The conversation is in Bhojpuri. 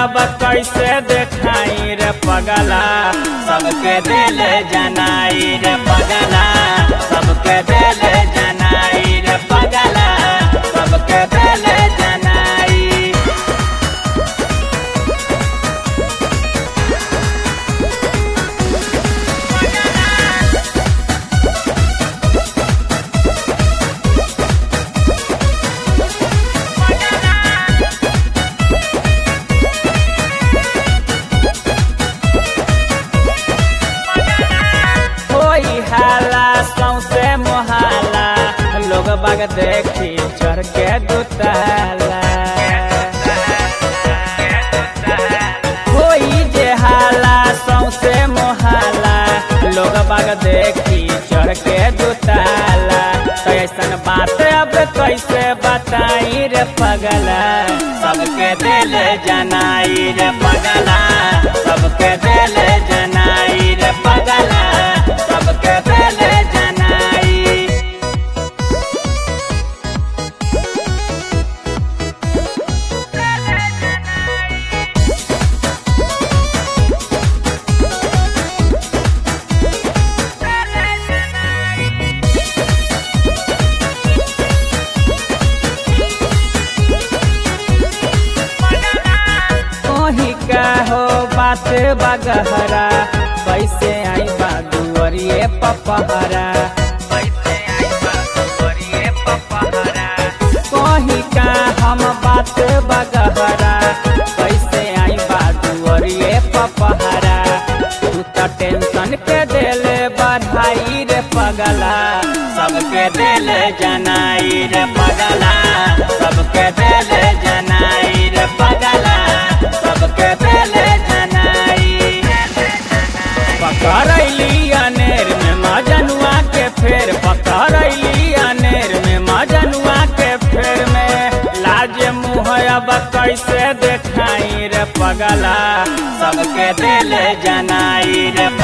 अब कैसे देखाई रे पगला, सबके दिल जनाई रे पगला, सबके दिल जनाई रे पगला, सबके दिल जनाई। हाला सौसे मोहाला लोग बाग देखी चढ़ के दुताला, कोई जे हाला सौसे मोहाला लोग बाग देखी चढ़ के दुताला। तो ऐसन बात अब कैसे बताई रे पगला, सबके दिल जनाई रे पगला, सबके दिल जनाई रे पगला, सबके दिल जनाई। कोही का हो बात बगहरा, कैसे आई बादुअरिए पपहरा, कैसे आई बादुअरिए पपहरा। कोही का हम बात बगहरा, कैसे आई बादुअरिए पपहरा। तू तो टेंशन के दिल बढ़ाई रे पगला, सबके दिल जनाई रे पगला, सबके दिल जनाई रे पगला, सबके दिल जनाई। पकड़ैली अनेर में मजनुआ के फेर, पकड़ैली अनेर में मजनुआ के फेर में। लाज मुँह अब कैसे देखाई रे पगला, सबके दिल जनाई रे